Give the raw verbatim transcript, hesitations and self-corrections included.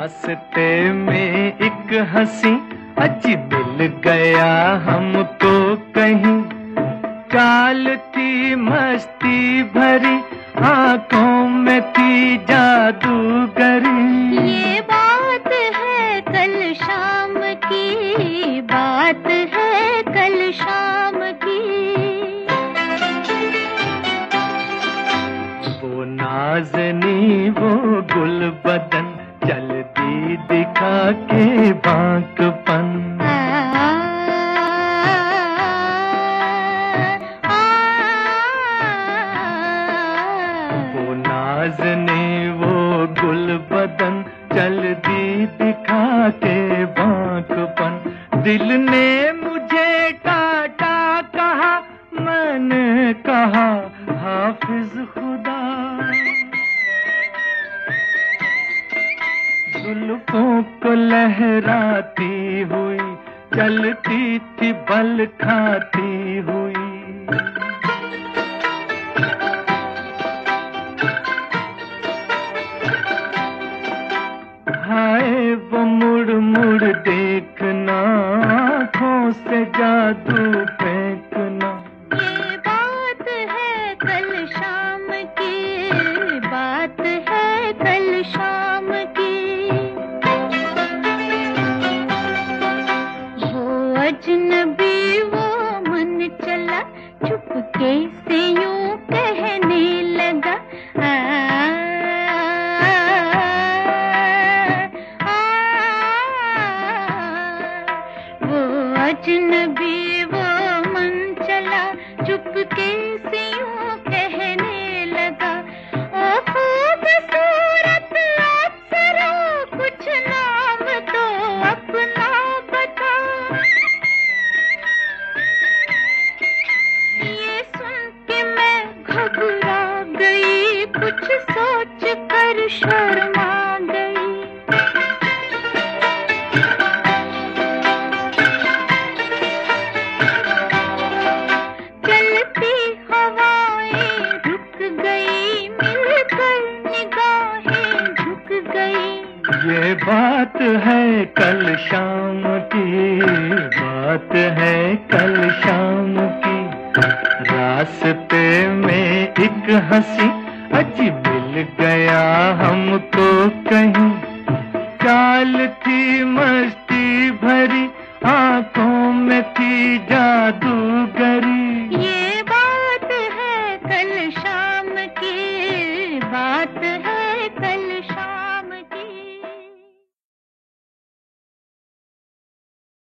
रास्ते में एक हंसी अजी मिल गया हमको कहीं, चाल थी मस्ती भरी, आंखों में थी जादूगरी। ये बात है कल शाम की, बात है कल शाम की। वो नाज़नी वो गुल बदन चलती दिखा के बांकपन। वो नाज़नी वो गुल बदन चलती दिखा के बांकपन। दिल ने मुझे टाटा कहा, मैंने कहा हाफिज खुदा। जुल्फों को लहराती हुई चलती थी बल खाती हुई। हाय वो मुड़ मुड़ देखना, आँखों से जादू फेंकना। ये बात है कल शाम की, बात है कल शाम की। वो अजनबी वो मन चला, चुपके से यूं कहने लगा, अजनबी वो मन चला, चुपके से यूं कहने लगा, ओ खूबसूरत अप्सरा कुछ नाम तो अपना बता। ये सुन के मैं घबरा गई, कुछ सोच कर शर्मा गई। ये बात है कल शाम की, बात है कल शाम की। रास्ते में एक हंसी अजी मिल गया हमको कहीं, चाल थी मस्ती भरी, आंखों में थी